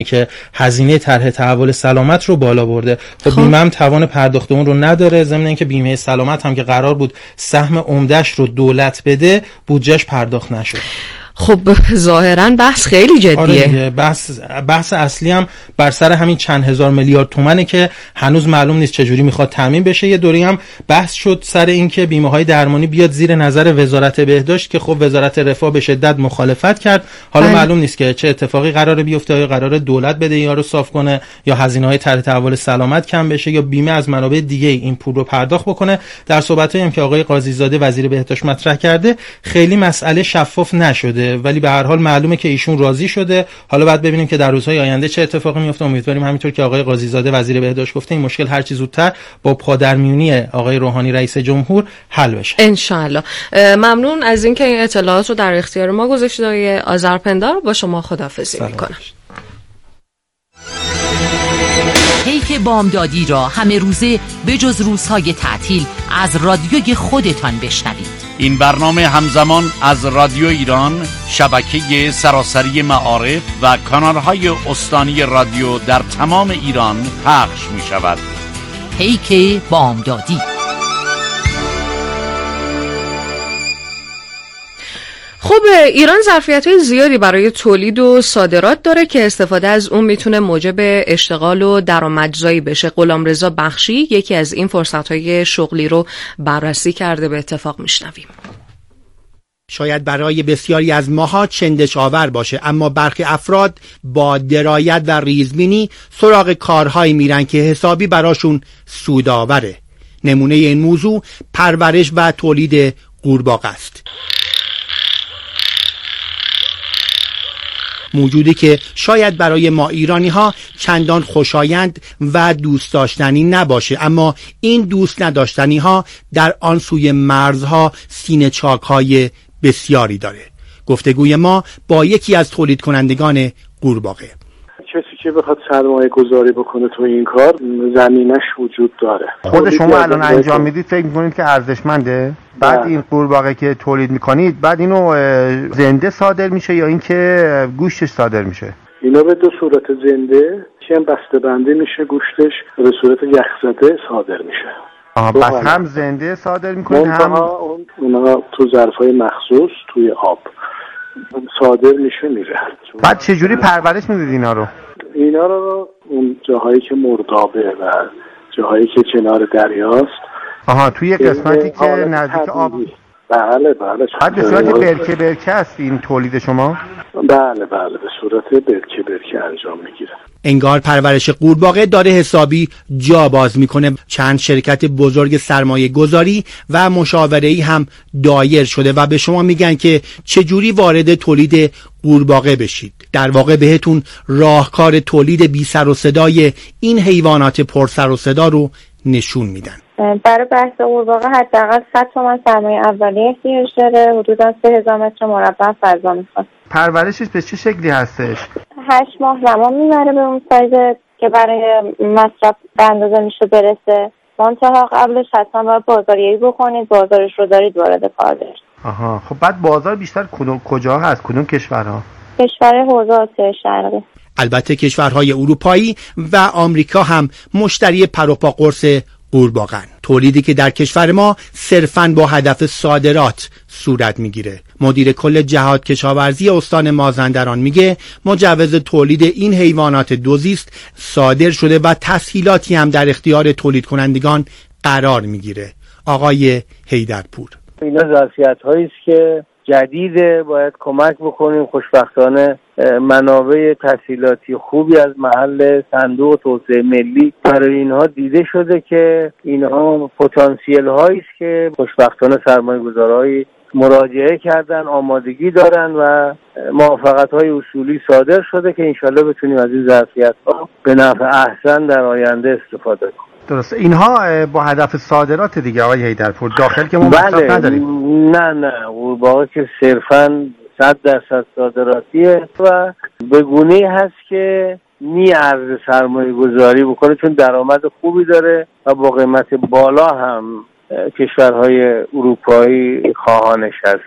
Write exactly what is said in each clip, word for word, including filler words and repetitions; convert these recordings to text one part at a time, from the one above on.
که هزینه طرح تحول سلامت رو بالا برده. خب بیمه هم توان پرداخت اون رو نداره، ضمن اینکه بیمه سلامت هم که قرار بود سهم عمده‌اش رو دولت بده بودجهش پرداخت نشد. خب ظاهرا بحث خیلی جدیه. آره بحث بحث اصلی هم بر سر همین چند هزار میلیارد تومنه که هنوز معلوم نیست چجوری میخواد تامین بشه. یه دوری هم بحث شد سر این که بیمه های درمانی بیاد زیر نظر وزارت بهداشت که خب وزارت رفاه به شدت مخالفت کرد. حالا بله. معلوم نیست که چه اتفاقی قراره بیفته، یا قراره دولت بده یا رو صاف کنه، یا هزینه های طرح تحول سلامت کم بشه، یا بیمه از منابع دیگه این پول رو پرداخت بکنه. در صحبتایی هم که آقای قاضی زاده وزیر بهداشت مطرح کرده خیلی مسئله شفاف نشده، ولی به هر حال معلومه که ایشون راضی شده. حالا بعد ببینیم که در روزهای آینده چه اتفاقی میفته. امیدواریم همینطور که آقای قاضی زاده وزیر بهداشت گفته این مشکل هر چه زودتر با پادرمیونی آقای روحانی رئیس جمهور حل بشه ان شاء الله. ممنون از اینکه این اطلاعات رو در اختیار ما گذاشتید آقای آذرپندار. با شما خداحافظی میکنم. کیک بامدادی را همه روزه بجز روزهای تعطیل از رادیوی خودتان بشنوید. این برنامه همزمان از رادیو ایران، شبکه سراسری معارف و کانالهای استانی رادیو در تمام ایران پخش می شود. کیک بامدادی. خب ایران ظرفیت‌های زیادی برای تولید و صادرات داره که استفاده از اون میتونه موجب اشتغال و درآمدزایی بشه. غلامرضا بخشی یکی از این فرصت‌های شغلی رو بررسی کرده، به اتفاق میشنویم. شاید برای بسیاری از ماها چندش آور باشه، اما برخی افراد با درایت و ریزبینی سراغ کارهایی میرن که حسابی براشون سودآوره. نمونه این موضوع پرورش و تولید قورباغه است. موجودی که شاید برای ما ایرانی ها چندان خوشایند و دوست داشتنی نباشه، اما این دوست نداشتنی ها در آن سوی مرزها سینه چاک های بسیاری داره. گفتگوی ما با یکی از تولید کنندگان قورباغه. کسی که بخواد سرمایه گذاری بکنه تو این کار زمینش وجود داره. خود شما الان انجام میدید فکر میکنید که ارزشمنده؟ بعد این قورباغه که تولید میکنید بعد اینو زنده صادر میشه یا اینکه گوشتش صادر میشه؟ اینا به دو صورت، زنده که هم بسته بندی میشه، گوشتش به صورت یخزده صادر میشه. آها پس هم زنده صادر میکنید هم اونا تو ظرفای مخصوص توی آب صادر میشه میره. بعد چجوری پرورش میدید اینا رو؟ اینا رو اون جاهایی که مردابه و جاهایی که کنار دریاست. آها توی قسمتی که نزدیک آب. بله بله. بعد به صورت برکه برکه است این تولید شما؟ بله بله به صورت برکه برکه انجام میگیره. انگار پرورش قورباغه داره حسابی جا باز میکنه. چند شرکت بزرگ سرمایه گذاری و مشاوره‌ای هم دایر شده و به شما میگن که چجوری وارد تولید قورباغه بشید. در واقع بهتون راهکار تولید بی سر و صدای این حیوانات پر سر و صدا رو نشون میدن. برای بحث قورباغه حداقل صد تومن سرمایه اولیه احتیاج داره. حدودا سه هزار متر مربع فضا میخواد. پرورشش به چه شکلی هستش؟ هشت ماه زمان میبره به اون سایز که برای مصرف به اندازه میشه برسه. منتها قبلش حتما باید بازاریابی بکنید، بازارش رو دارید وارد کار بشید. آها خب بعد بازار بیشتر کدوم کجا هست؟ کدوم کشورها؟ کشور حوزه آسیای شرقی. البته کشورهای اروپایی و آمریکا هم مشتری پروپا قرص قورباغه‌ن. تولیدی که در کشور ما صرفاً با هدف صادرات صورت میگیره. مدیر کل جهاد کشاورزی استان مازندران میگه مجوز تولید این حیوانات دوزیست صادر شده و تسهیلاتی هم در اختیار تولید کنندگان قرار میگیره. آقای حیدرپور: اینا ظرفیت‌هایی است که جدیده، باید کمک بکنیم. خوشبختانه منابع تسهیلاتی خوبی از محل صندوق توسعه ملی برای اینها دیده شده که اینها پتانسیل هایی است که خوشبختانه سرمایه‌گذارهای مراجعه کردن، آمادگی دارن و موافقت های اصولی صادر شده که انشالله بتونیم از این ظرفیت ها به نفع احسن در آینده استفاده کنیم. درسته. اینها با هدف صادرات دیگه آقای حیدرپور، داخل که ما مصرف نداریم. نه نه قورباغه که صرفاً صد درصد صادراتیه و به گونه‌ای هست که میارزه سرمایه گذاری بکنه چون درآمد خوبی داره و با قیمت بالا هم کشورهای اروپایی خواهانش هستن.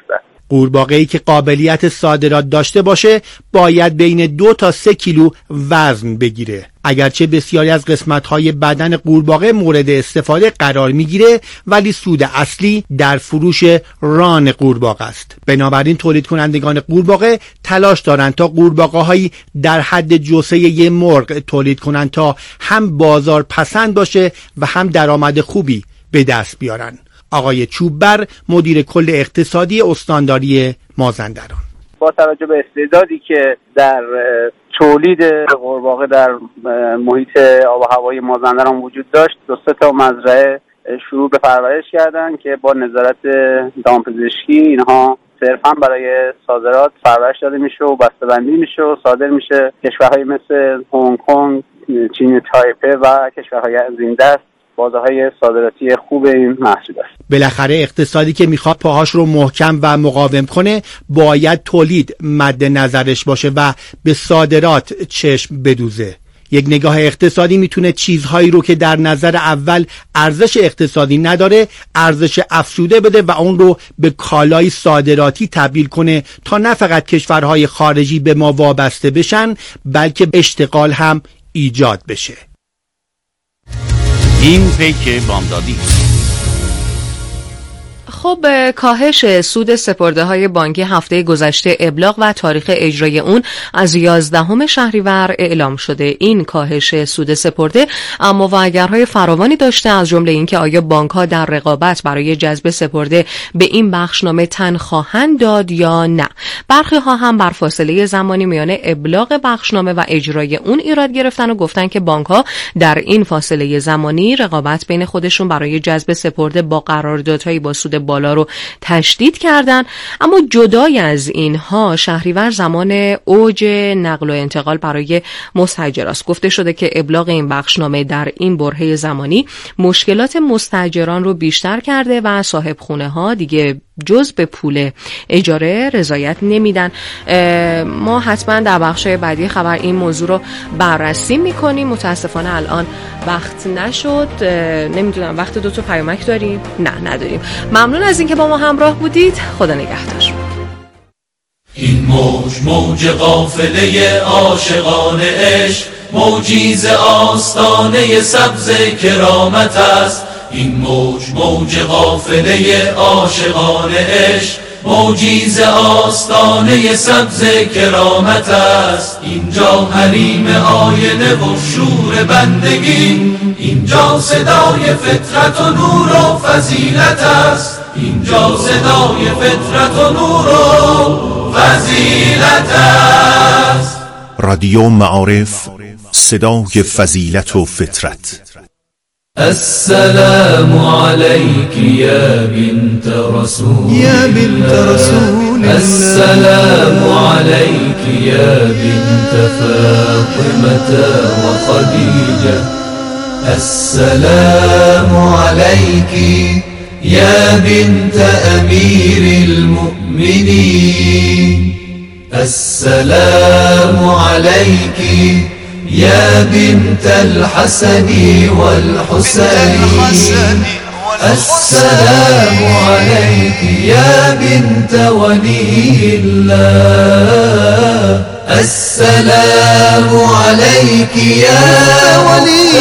قورباغه‌ای که قابلیت صادرات داشته باشه باید بین دو تا سه کیلو وزن بگیره. اگرچه بسیاری از قسمت‌های بدن قورباغه مورد استفاده قرار میگیره، ولی سود اصلی در فروش ران قورباغه است. بنابراین تولید کنندگان قورباغه تلاش دارند تا قورباغه‌هایی در حد جثه مرغ تولید کنند تا هم بازار پسند باشه و هم درآمد خوبی به دست بیارن. آقای چوببر، مدیر کل اقتصادی استانداری مازندران: با توجه به استعدادی که در تولید قورباغه در محیط آب و هوای مازندران وجود داشت، دو سه تا مزرعه شروع به پرورش کردن که با نظارت دامپزشکی اینها صرفا برای صادرات پرورش داده میشه و بسته‌بندی میشه و صادر میشه کشورهای مثل هنگ کنگ، چین تایپه و کشورهای از این دست بازارهای صادراتی خوب این محصول است. بالاخره اقتصادی که میخواد پاهاش رو محکم و مقاوم کنه باید تولید مد نظرش باشه و به صادرات چشم بدوزه. یک نگاه اقتصادی میتونه چیزهایی رو که در نظر اول ارزش اقتصادی نداره ارزش افزوده بده و اون رو به کالای صادراتی تبدیل کنه تا نه فقط کشورهای خارجی به ما وابسته بشن، بلکه اشتغال هم ایجاد بشه. این پیک بامدادی. خب، کاهش سود سپرده‌های بانکی هفته گذشته ابلاغ و تاریخ اجرای اون از یازدهم شهریور اعلام شده. این کاهش سود سپرده اما واگرهای فراوانی داشته، از جمله اینکه آیا بانک‌ها در رقابت برای جذب سپرده به این بخشنامه تن خواهند داد یا نه. برخی‌ها هم بر فاصله زمانی میان ابلاغ بخشنامه و اجرای اون ایراد گرفتن و گفتن که بانک‌ها در این فاصله زمانی رقابت بین خودشون برای جذب سپرده با قراردادهای با سود بالا رو تشدید کردن. اما جدای از اینها، شهریور زمان اوج نقل و انتقال برای مستاجراست. گفته شده که ابلاغ این بخشنامه در این برهه زمانی مشکلات مستاجران رو بیشتر کرده و صاحب خونه ها دیگه جز به پول اجاره رضایت نمیدن. ما حتما در بخشای بعدی خبر این موضوع رو بررسی میکنیم. متاسفانه الان وقت نشد. نمیدونم وقت دو تا پیامک داریم؟ نه نداریم. ممنون از اینکه با ما همراه بودید. خدا نگهدار. این موج موج قافله عاشقان عشق، موجیز آستانه سبز کرامت است. این موج موج قافله عاشقان عشق، موجیز آستانه سبز کرامت است. اینجا حریم آینه و شور بندگی، اینجا صدای فطرت و نور و فضیلت است. اینجا صدای فطرت و نور و فضیلت است. رادیو معارف، صدای فضیلت و فطرت. السلام عليك يا بنت رسول يا بنت رسول السلام عليك يا بنت فاطمة وخديجة السلام عليك يا بنت أمير المؤمنين السلام عليك يا بنت الحسن والحسين السلام عليك يا بنت ولي الله السلام عليك يا ولي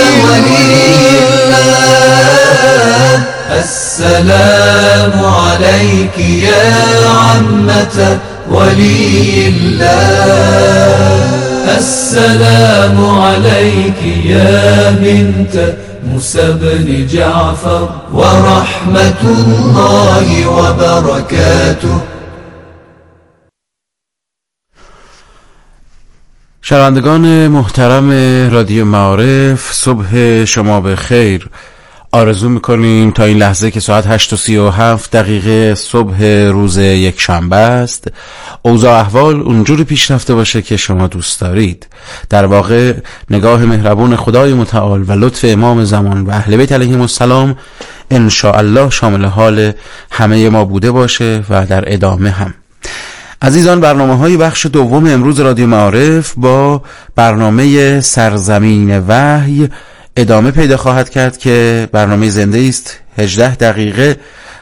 الله السلام عليك يا عمة ولي الله السلام عليك يا بنت موسى بن جعفر ورحمة الله وبركاته. شنوندگان محترم رادیو معارف، صبح شما به خیر. آرزو میکنیم تا این لحظه که ساعت هشت و سی و هفت دقیقه صبح روز یک شنبه است، اوضاع احوال اونجوری پیش رفته باشه که شما دوست دارید. در واقع نگاه مهربون خدای متعال و لطف امام زمان و اهل بیت علیهم السلام ان شاء الله شامل حال همه ما بوده باشه و در ادامه هم. عزیزان، برنامه‌های بخش دوم امروز رادیو معارف با برنامه سرزمین وحی ادامه پیدا خواهد کرد که برنامه زنده است. هجده دقیقه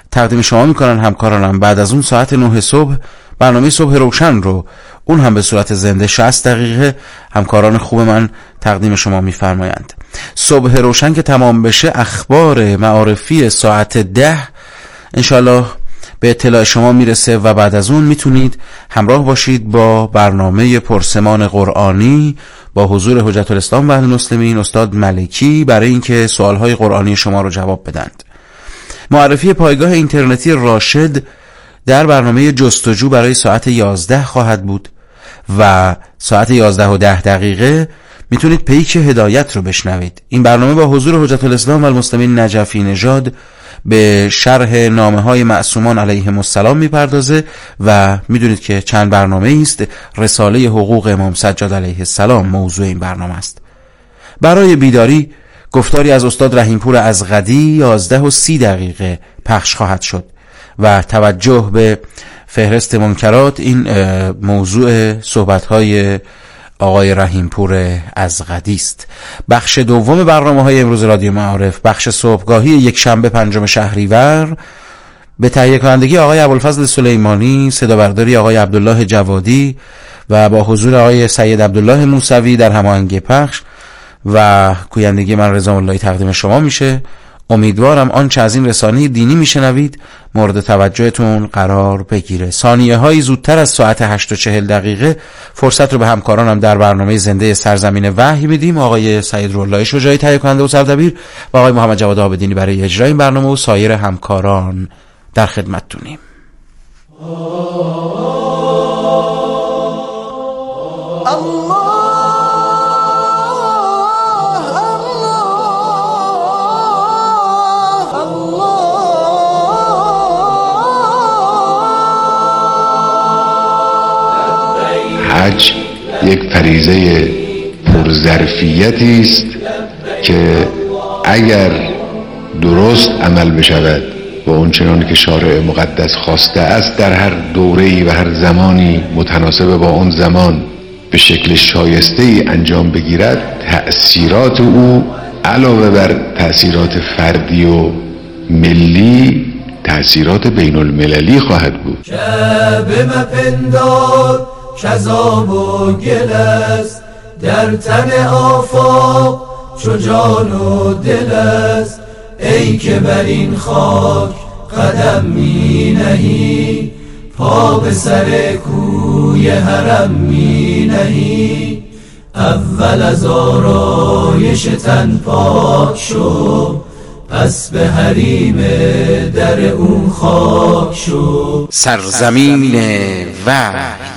تقدیم شما میکنن همکارانم. بعد از اون ساعت نه صبح برنامه صبح روشن رو اون هم به صورت زنده شصت دقیقه همکاران خوب من تقدیم شما میفرمایند. صبح روشن که تمام بشه اخبار معارفی ساعت ده انشالله به اطلاع شما میرسه و بعد از اون میتونید همراه باشید با برنامه پرسمان قرآنی با حضور حجت الاسلام و المسلمین استاد ملکی برای اینکه سوالهای قرآنی شما رو جواب بدند. معرفی پایگاه اینترنتی راشد در برنامه جستجو برای ساعت یازده خواهد بود و ساعت یازده و ده دقیقه میتونید پیک هدایت رو بشنوید. این برنامه با حضور حجت الاسلام و المسلمین نجفی نژاد به شرح نامه های معصومان علیهم السلام میپردازه و میدونید که چند برنامه است. رساله حقوق امام سجاد علیه السلام موضوع این برنامه است. برای بیداری گفتاری از استاد رحیمپور ازغدی یازده و سی دقیقه پخش خواهد شد و توجه به فهرست منکرات این موضوع صحبت‌های آقای رحیمپور ازغدی است. بخش دوم برنامه‌های امروز رادیو معارف، بخش صبحگاهی یک شنبه پنجم شهریور به تهیه کنندگی آقای ابوالفضل سلیمانی، صدابرداری آقای عبدالله جوادی و با حضور آقای سید عبدالله موسوی در هماهنگی پخش و گویندگی من رضا ملایی تقدیم شما میشه. امیدوارم آنچه از این رسانه دینی میشنوید مورد توجهتون قرار بگیره. ثانیه هایی زودتر از ساعت هشت و چهل دقیقه فرصت رو به همکارانم در برنامه زنده سرزمین وحی میدیم. آقای سعید رولای شجاعی تهیه کننده و سردبیر و آقای محمد جواد آبدینی برای اجرای این برنامه و سایر همکاران در خدمتتونیم. حج یک فریضه پرظرفیتی است که اگر درست عمل بشود و اونچنان که شارع مقدس خواسته است در هر دوره‌ای و هر زمانی متناسب با اون زمان به شکل شایسته‌ای انجام بگیرد، تأثیرات او علاوه بر تأثیرات فردی و ملی تأثیرات بین المللی خواهد بود. شب مپندار کذاب و گل است در تن آفاق چو جان و دل است، ای که بر این خاک قدم می نهی پا به سر کوی حرم می نهی. اول از آرایش تن پاک شو پس به حریم در اون خاک شو. سرزمین وحی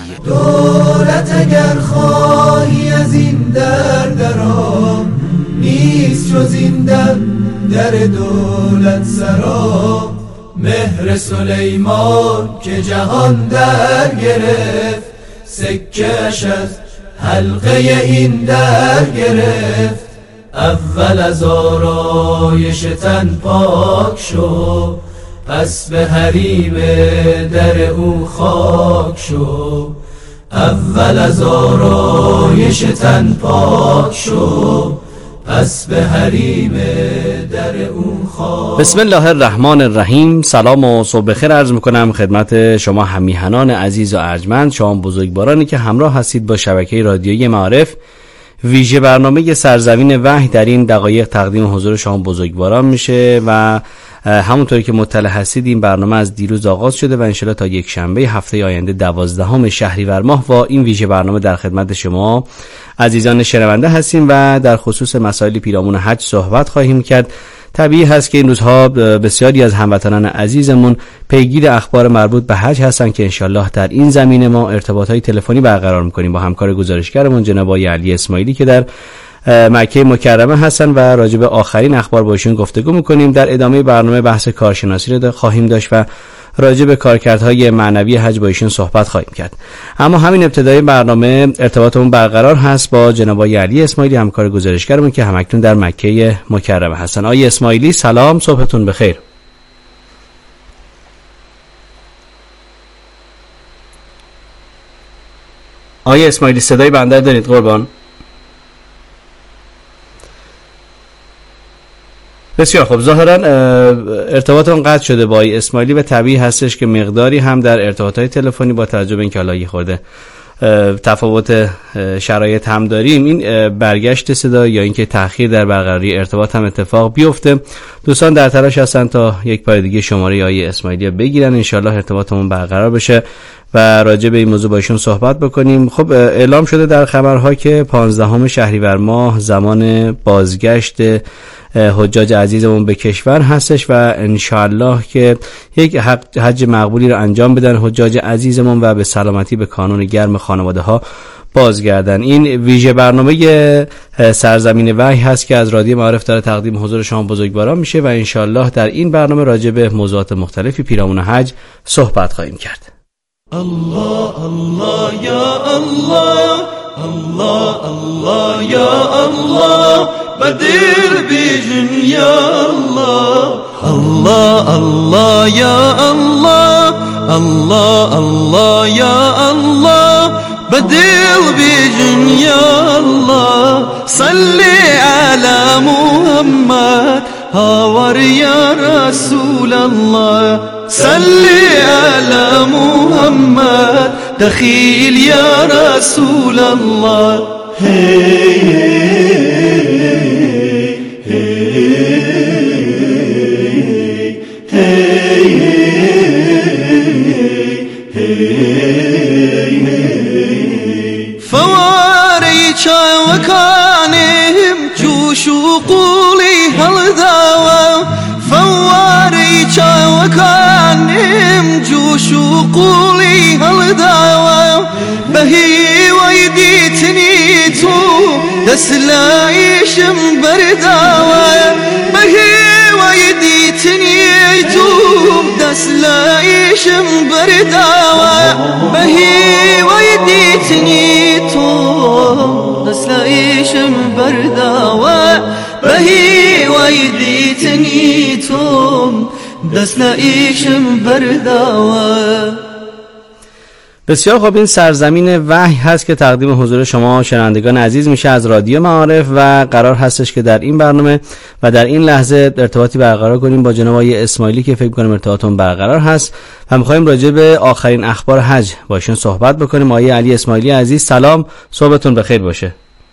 دولت اگر خواهی از این در درا، نیست جز این در در دولت سرا. مهر سلیمان که جهان در گرفت، سکه‌اش از حلقه این در گرفت. اول از آرایش تن پاک شو پس به حریم در او خاک شو. اول از آرایش تن پاک شو پس به حریم در اون خاک. بسم الله الرحمن الرحیم. سلام و صبح بخیر عرض میکنم خدمت شما همیهنان عزیز و ارجمند، شما بزرگوارانی که همراه هستید با شبکه رادیویی معارف. ویژه برنامه سرزمین وحی در این دقایق تقدیم حضور شما بزرگواران میشه و همونطوری که مطلع هستید این برنامه از دیروز آغاز شده و انشالله تا یک شنبه هفته آینده دوازدهم شهریور ماه با این ویژه برنامه در خدمت شما عزیزان شنونده هستیم و در خصوص مسائل پیرامون حج صحبت خواهیم کرد. طبیعی هست که این روزها بسیاری از هموطنان عزیزمون پیگیر اخبار مربوط به حج هستن که انشالله در این زمینه ما ارتباطات تلفنی برقرار میکنیم با همکار گزارشگرمون جناب علی اسماعیلی که در مکه مکرمه هستن و راجع به آخرین اخبار با ایشون گفتگو میکنیم. در ادامه برنامه بحث کارشناسی رو خواهیم داشت و راجع به کارکردهای معنوی حج با ایشون صحبت خواهیم کرد. اما همین ابتدای برنامه ارتباطمون برقرار هست با جناب علی اسماعیلی همکار گزارشگرمون که همکنون در مکه مکرمه هستن. آقای اسماعیلی سلام، صبحتون بخیر. آقای اسماعیلی صدای بنده دارید قربان؟ بسیار خب، ظاهرا ارتباطتون قطع شده با آقای اسماعیلی و طبیعی هستش که مقداری هم در ارتباطات تلفنی با توجه به اینکه حالا یه خورده تفاوت شرایط هم داریم، این برگشت صدا یا اینکه تأخیر در برقراری ارتباط هم اتفاق بیفته. دوستان در تلاش هستن تا یک بار دیگه شماره آقای اسماعیلی بگیرن، انشالله ارتباطمون برقرار بشه و راجع به این موضوع با ایشون صحبت بکنیم. خب اعلام شده در خبرها که پانزدهم شهریور ماه زمان بازگشت حجاج عزیزمون به کشور هستش و انشالله که یک حج مقبولی رو انجام بدن حجاج عزیزمون و به سلامتی به کانون گرم خانواده ها بازگردن. این ویژه برنامه سرزمین وحی هست که از رادیو معارف داره تقدیم حضور شما بزرگواران میشه و انشالله در این برنامه راجع به موضوعات مختلفی پیرامون حج صحبت خواهیم کرد. الله الله یا الله، الله الله یا الله، بدر بیجن یا الله. الله الله یا الله، الله الله یا الله، بدر بیجن یا الله. صلی علی محمد هاور یا رسول الله، صلی علی محمد دخیل یا رسول الله. هی فواری چاوکانیم جوش و قولی هل داوا، فواری چاوکانیم جوش و قولی هل داوا. بهی ویدیتنی تو دسلایشم برداوا، بهی ویدیتنی تو دسلایشم برداوا، بهی ویدیتنی تو دسلایشم برداوا، بهی ویدیتنی تو دسلایشم برداوا. بسیار خوب، این سرزمین وحی هست که تقدیم حضور شما شنوندگان عزیز میشه از رادیو معارف و قرار هستش که در این برنامه و در این لحظه ارتباطی برقرار کنیم با جناب آقای اسماعیلی که فکر کنم ارتباطمون برقرار هست و می‌خوایم راجع به آخرین اخبار حج با ایشون صحبت بکنیم. آقای علی اسماعیلی عزیز سلام، صبحتون بخیر باشه.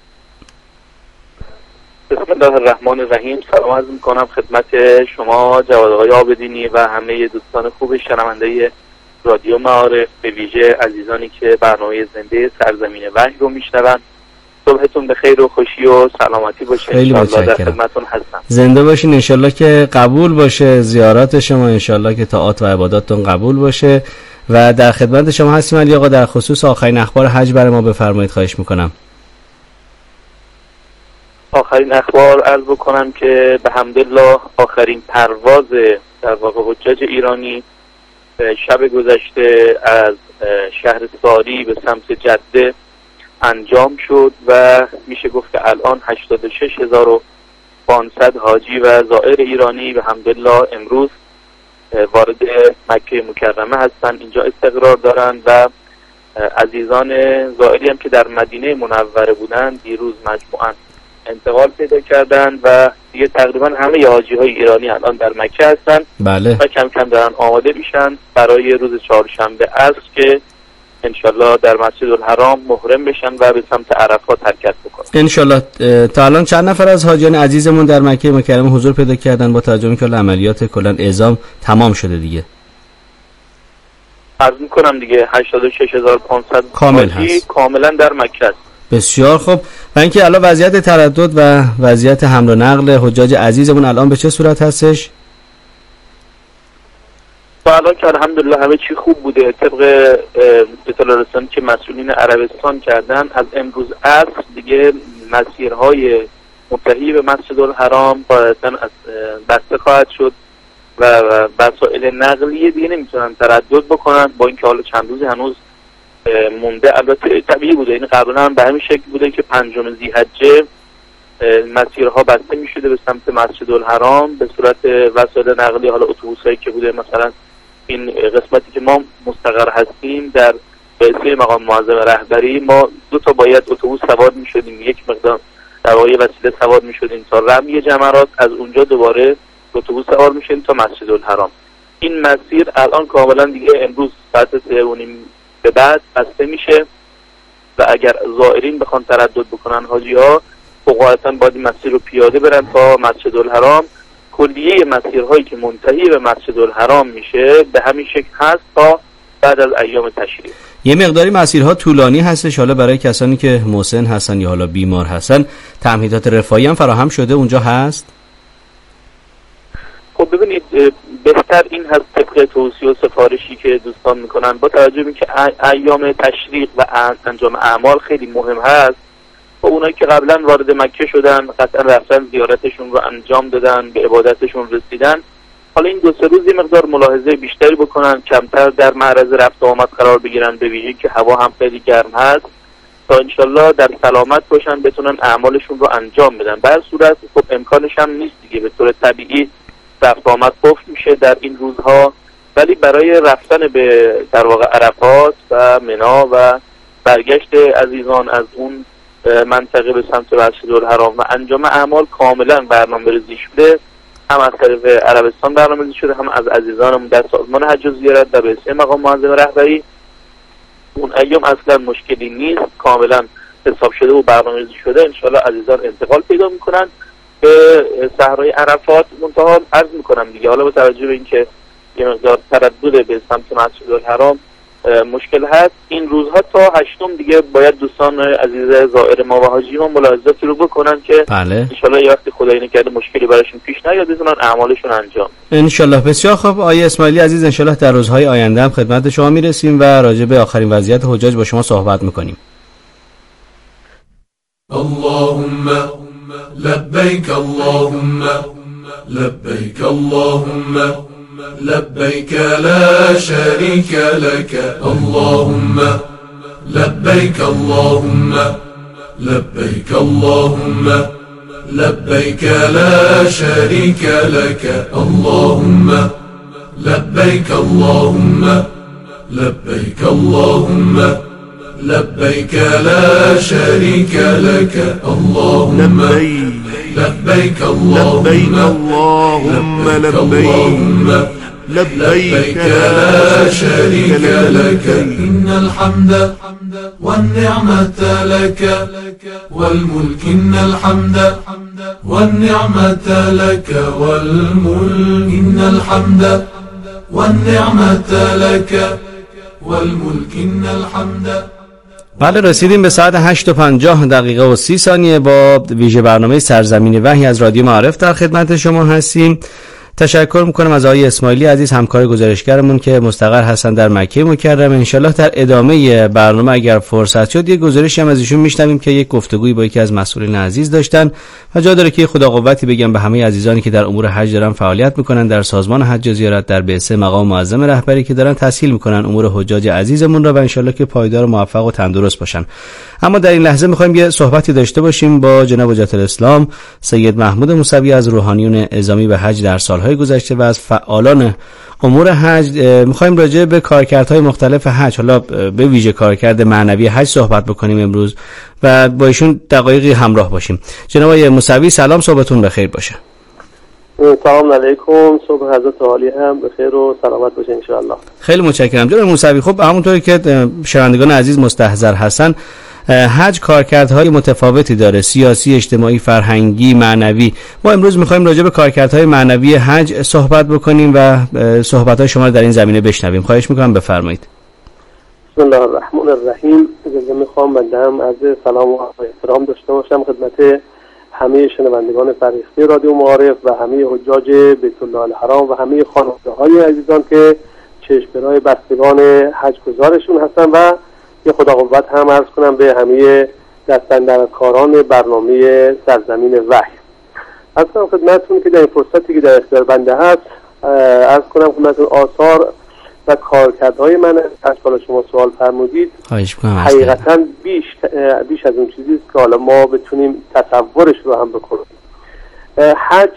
بسم الله الرحمن الرحیم. سلام عرض می‌کنم خدمت شما جواد آقای عابدینی و همه دوستان خوب شنونده رادیو معارف، به ویژه عزیزانی که برنامه زنده سرزمین وحی رو میشنون. صبحتون به خیر و خوشی و سلامتی باشه. انشالله در خدمتتون هستم. زنده باشین، انشالله که قبول باشه زیارات شما، انشالله که طاعات و عباداتتون قبول باشه و در خدمت شما هستیم. علی آقا در خصوص آخرین اخبار حج برای ما بفرمایید، خواهش میکنم. آخرین اخبار عرض بکنم که به حمدالله آخرین پرواز در واقع حجاج ایرانی شب گذشته از شهر ساری به سمت جده انجام شد و میشه گفت که الان هشتاد و شش هزار و پانصد حاجی و زائر ایرانی به حمدالله امروز وارد مکه مکرمه هستن، اینجا استقرار دارن و عزیزان زائری هم که در مدینه منوره بودن دیروز مجموعاً انتقال پیدا کردن و دیگه تقریبا همه حاجی های ایرانی الان در مکه هستن. بله. و کم کم دارن آماده میشن برای روز چهارشنبه عصر که انشالله در مسجد الحرام محرم بشن و به سمت عرفات حرکت بکنن انشالله. تا الان چند نفر از حاجیان عزیزمون در مکه مکرمه حضور پیدا کردن با توجه که عملیات کلا اعزام تمام شده دیگه؟ عرض میکنم دیگه هشتاد و شش هزار و پانصد کامل حاجی هست. کاملا در مکه هست. بسیار خوب. و اینکه الان وضعیت تردد و وضعیت حمل و نقل حجاج عزیزمون الان به چه صورت هستش؟ و الان که الحمدلله همه چی خوب بوده. طبق اطلاع رسانی که مسئولین عربستان کردن از امروز عصر دیگه مسیرهای منتهی به مسجد الحرام قاعدتاً بسته خواهد شد و وسایل نقلیه دیگه نمیتونن تردد بکنن، با اینکه حالا چند روز هنوز مونده. البته طبیعی بوده، این قبلا هم به همین شکل بوده که پنجم ذی‌حجه مسیرها بسته میشده به سمت مسجد الحرام به صورت وسایل نقلیه، حالا اتوبوسایی که بوده. مثلا این قسمتی که ما مستقر هستیم در بعثه مقام معظم رهبری، ما دو تا باید اتوبوس سوار میشدیم، یک مقدار در واقع وسیله سوار میشدیم تا رمی جمرات، از اونجا دوباره اتوبوس سوار میشیم تا مسجد الحرام. این مسیر الان کاملا دیگه امروز ساعت سه و نیم به بعد بسته میشه و اگر زائرین بخوان تردد بکنن حاجی ها فقاهتا باید این مسیر رو پیاده برن تا مسجد الحرام. کلیه مسیرهایی که منتهی به مسجد الحرام میشه به همین شکل هست تا بعد از ایام تشریف. یه مقداری مسیرها طولانی هستش، حالا برای کسانی که مسن هستن یا حالا بیمار هستن تمهیدات رفاهی هم فراهم شده اونجا هست؟ خب ببینید بهتر این هست طبق توصیه و سفارشی که دوستان میکنن با توجه به اینکه ایام تشریق و انجام اعمال خیلی مهم هست و اونایی که قبلا وارد مکه شدن قطعا رفتن زیارتشون رو انجام دادن، به عبادتشون رسیدن، حالا این دو سه روز یه مقدار ملاحظه بیشتری بکنن، کمتر در معرض رفت و آمد قرار بگیرن، به ویژه که هوا هم خیلی گرم هست، تا انشالله در سلامت باشن بتونن اعمالشون رو انجام بدن. به هر صورت خب امکانش هم نیست دیگه، به طور طبیعی رفت و آمد قفل میشه در این روزها، ولی برای رفتن به در واقع عرفات و منا و برگشت عزیزان از اون منطقه به سمت مسجد الحرام و انجام اعمال کاملا برنامه‌ریزی شده، هم از طرف عربستان برنامه‌ریزی شده، هم از عزیزانمون در سازمان حج و زیارت در رئیس مقام معظم رهبری. اون ایام اصلا مشکلی نیست، کاملا حساب شده و برنامه‌ریزی شده. انشالله عزیزان انتقال پیدا میکنن به صحرای عرفات. منتها عرض میکنم دیگه حالا با توجه به اینکه یه مقدار تردد به سمت مسجد الحرام مشکل هست، این روزها تا هشتم دیگه باید دوستان عزیز زائر ما و حاجی ما ملاحظاتی رو بکنن که بله. انشالله یه وقتی خدایی نکرده مشکلی براشون پیش نیاد بتونن اعمالشون انجام. انشالله. بسیار خوب آقای اسماعیلی عزیز، انشالله در روزهای آینده هم خدمت شما میرسیم و راجع به آخرین وضعیت حجاج با شما صحبت میکنیم. اللهم لبیک اللهم لبیک اللهم لبيك لا شريك لك اللهم لبيك اللهم لبيك اللهم لبيك لا شريك لك اللهم لبيك اللهم لبيك اللهم لبيك لا شريك لك اللهم لبيك اللهم لبيك لبيك لا شريك لك إن الحمد والنعمة لك والملك إن الحمد والنعمة لك والملك إن الحمد والنعمة لك والملك إن الحمد. بله رسیدیم به ساعت هشت و پنجاه دقیقه و سی ثانیه با ویژه برنامه سرزمین وحی از رادیو معارف در خدمت شما هستیم. تشکر میکنم از آقای اسماعیلی عزیز همکار گزارشگرمون که مستقر هستن در مکه مکرمه. انشالله در ادامه برنامه اگر فرصت شد یک گزارشی هم از ایشون میشنویم که یک گفتگویی با یکی از مسئولین عزیز داشتن و جا داره که خدا قوتی بگم به همه عزیزانی که در امور حج دارن فعالیت میکنن در سازمان حج و زیارت در بعثه مقام معظم رهبری که دارن تسهیل میکنن امور حجاج عزیزمون را و انشالله که پایدار و موفق و تندرست باشن. اما در این لحظه میخوایم یه صحبتی داشته باشیم با جناب حجت الاسلام سید محمود موسوی از روحانیون اعزامی به حج در سالهای گذشته و از فعالان امور حج. میخوایم راجع به کارکردهای مختلف حج، حالا به ویژه کارکرد معنوی حج صحبت بکنیم امروز و با ایشون دقایقی همراه باشیم. جناب موسوی سلام، صبحتون بخیر باشه. سلام علیکم، صبح حضرت عالی هم بخیر و سلامت باشه ان شاء الله. خیلی متشکرم جناب موسوی. خب همونطوری که شنوندگان عزیز مستحضر هستن، حج کارکردهای متفاوتی داره، سیاسی، اجتماعی، فرهنگی، معنوی. ما امروز میخوایم راجع به کارکردهای معنوی حج صحبت بکنیم و صحبت‌های شما رو در این زمینه بشنویم. خواهش میکنم بفرمایید. بسم الله الرحمن الرحیم. اجازه میخوام بنده هم از سلام و احترام داشته باشم خدمت همه شنوندگان فرهیخته رادیو معارف و همه حجاج بیت الله الحرام و همه خانواده‌های عزیزان که چشم‌برای بستگان حج گزارشون هستن و یه خدا قوت هم عرض کنم به همه دستاندرکاران برنامه سرزمین وحی. عرض کنم خدمتتون که در این فرصتی که در اختیار بنده هست عرض کنم خدمتتون آثار و کارکردهای من از بالا شما سوال فرمودید حقیقتا بیش بیش از اون چیزی است که حالا ما بتونیم تصورش رو هم بکنیم. حج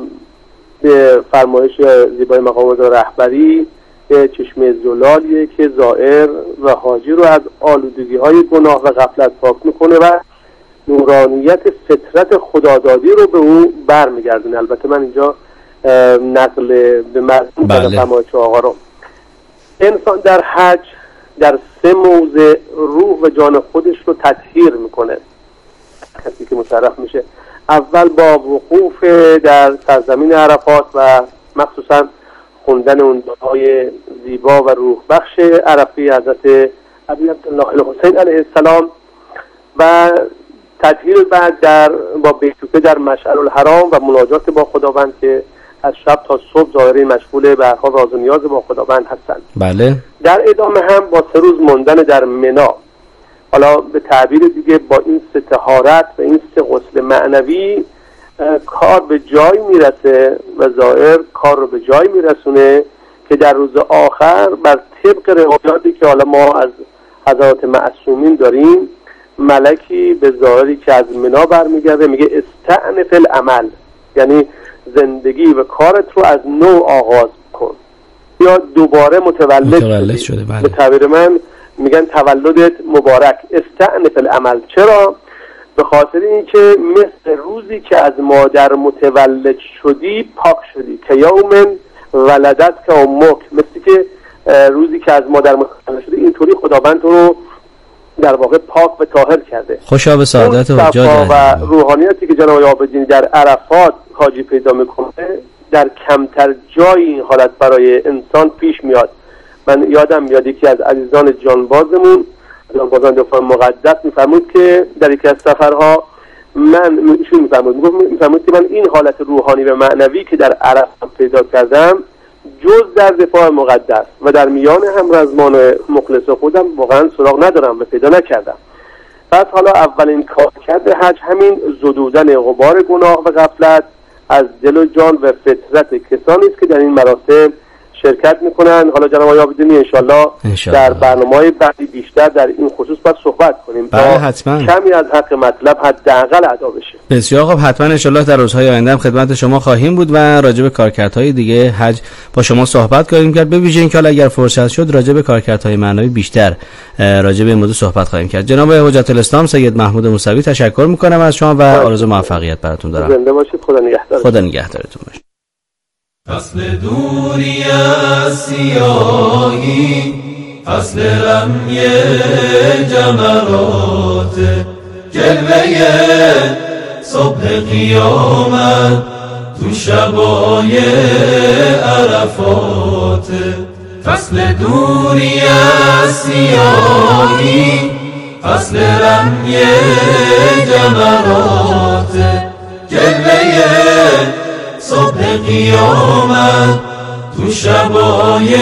به فرمایش زیبای مقام معظم رهبری چشمه زلالیه که زائر و حاجی رو از آلودگی های گناه و غفلت پاک میکنه و نورانیت فطرت خدادادی رو به او برمیگردونه. البته من اینجا نقل به مضمون بله. فرمایش آقا رو. انسان در حج در سه موضع روح و جان خودش رو تطهیر میکنه کسی که مشرف میشه. اول با وقوف در سرزمین عرفات و مخصوصا خوندن اون دعای زیبا و روح بخش عرفی حضرت ابی عبدالله الحسین علیه السلام و تطهیر بعد در با بیتوته در مشعر الحرام و مناجات با خداوند که از شب تا صبح ظاهرین مشغول به هر راز و نیاز با خداوند هستند. بله. در ادامه هم با سه روز ماندن در منا، حالا به تعبیر دیگه با این سه طهارت و این سه غسل معنوی کار به جای میرسه و ظاهر کار رو به جای میرسونه که در روز آخر بر طبق روایاتی که حالا ما از حضرات معصومین داریم، ملکی به ظاهری که از منا برمیگرده میگه استعنف العمل، یعنی زندگی و کارت رو از نو آغاز کن یا دوباره متولد, متولد شده. بله. به تعبیر من میگن تولدت مبارک. استعنف العمل. چرا؟ به خاطر اینکه مثل روزی که از مادر متولد شدی پاک شدی، که یوم ولدت که امک، مثل که روزی که از مادر متولد شدی اینطوری خداوند رو در واقع پاک و طاهر کرده. خوشا به سعادت و جا و روحانیتی که جناب عابدین در عرفات حاجی پیدا میکنه در کمتر جایی این حالت برای انسان پیش میاد. من یادم میاد یکی از عزیزان جانبازمون، جانبازان دفاع مقدس، میفرمود که در یکی از سفرها من ایشون میفرمود میفرمود که من این حالت روحانی و معنوی که در عرفات پیدا کردم جز در دفاع مقدس و در میان همرزمان مخلص خودم واقعا سراغ ندارم و پیدا نکردم. پس حالا اولین کار کرده حج همین زدودن غبار گناه و غفلت از دل و جان و فطرت کسانی است که در این مراسم شرکت میکنن. حالا جناب آقای عابدینی انشالله در برنامه‌های بعدی بیشتر در این خصوص باید صحبت کنیم تا حتما کمی از حق مطلب حداقل ادا بشه. بسیار خوب، حتما انشالله در روزهای آینده هم خدمت شما خواهیم بود و راجع به کارکردهای دیگه حج با شما صحبت کنیم کرد. به ویژه اینکه اگر فرصت شد راجع به کارکردهای معنوی بیشتر راجع به این موضوع صحبت خواهیم کرد. جناب حجت الاسلام سید محمود موسوی تشکر میکنم از شما و آرزو موفقیت براتون دارم. زنده باشید. خدا نگهدار. خدا نگهدارتون باشه. فصل دوری از سیاهی، فصل رمی جمرات، جلوه صبح قیامت تو شبای عرفات. فصل دوری از سیاهی، فصل رمی جمرات، جلوه صبح قیامت تو شبای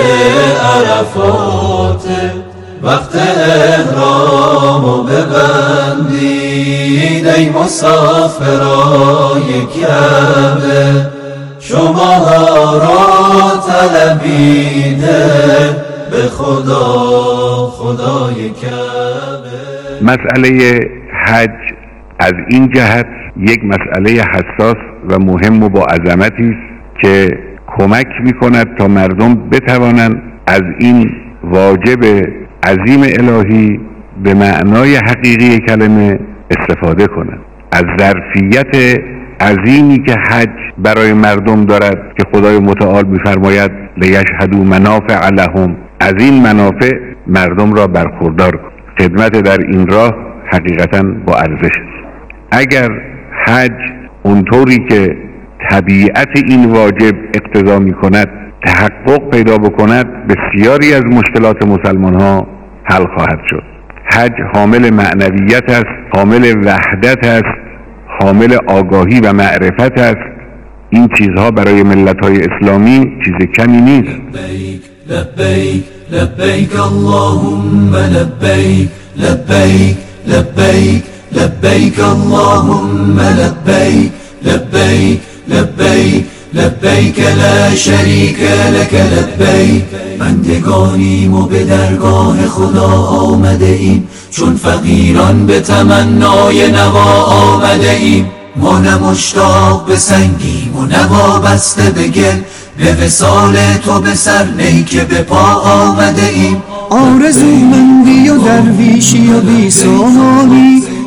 عرفات. وقت احرامو ببندید ای مسافرای کعبه، شما را طلبیده به خدا خدای کعبه. مسئله حج از این جهت یک مسئله حساس و مهم و با عظمتی است که کمک می‌کند تا مردم بتوانند از این واجب عظیم الهی به معنای حقیقی کلمه استفاده کنند. از ظرفیت عظیمی که حج برای مردم دارد که خدای متعال می‌فرماید لیشهدوا منافع لهم، از این منافع مردم را برخوردار کن. خدمت در این راه حقیقتاً با ارزش است. اگر حج اونطوری که طبیعت این واجب اقتضا می کند تحقق پیدا بکند، بسیاری از مشکلات مسلمان ها حل خواهد شد. حج حامل معنویت است، حامل وحدت است، حامل آگاهی و معرفت است. این چیزها برای ملت های اسلامی چیز کمی نیست. لبیک لبیک لبیک اللهم لبیک لبیک لبیک لبیک اللهم لبیک لبیک لبیک لبیک لا شریک لک لبیک. بندگانیم و به درگاه خدا آمده ایم، چون فقیران به تمنای نوا آمده ایم. ما نه مشتاق به سنگیم و نه وابسته به گل، به وصال تو به سر نی که به پا آمده ایم. آرزومندی و درویشی و بی سامانی،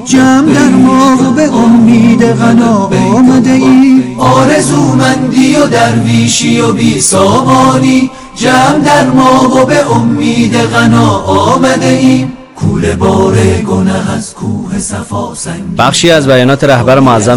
جمع در ما و به امید غنا آمده ایم. آرزومندی و درویشی و بی سامانی، جمع در ما و به امید غنا آمده ایم. کوله بار گناه از کوه صفا سنگین. بخشی از بیانات رهبر معظم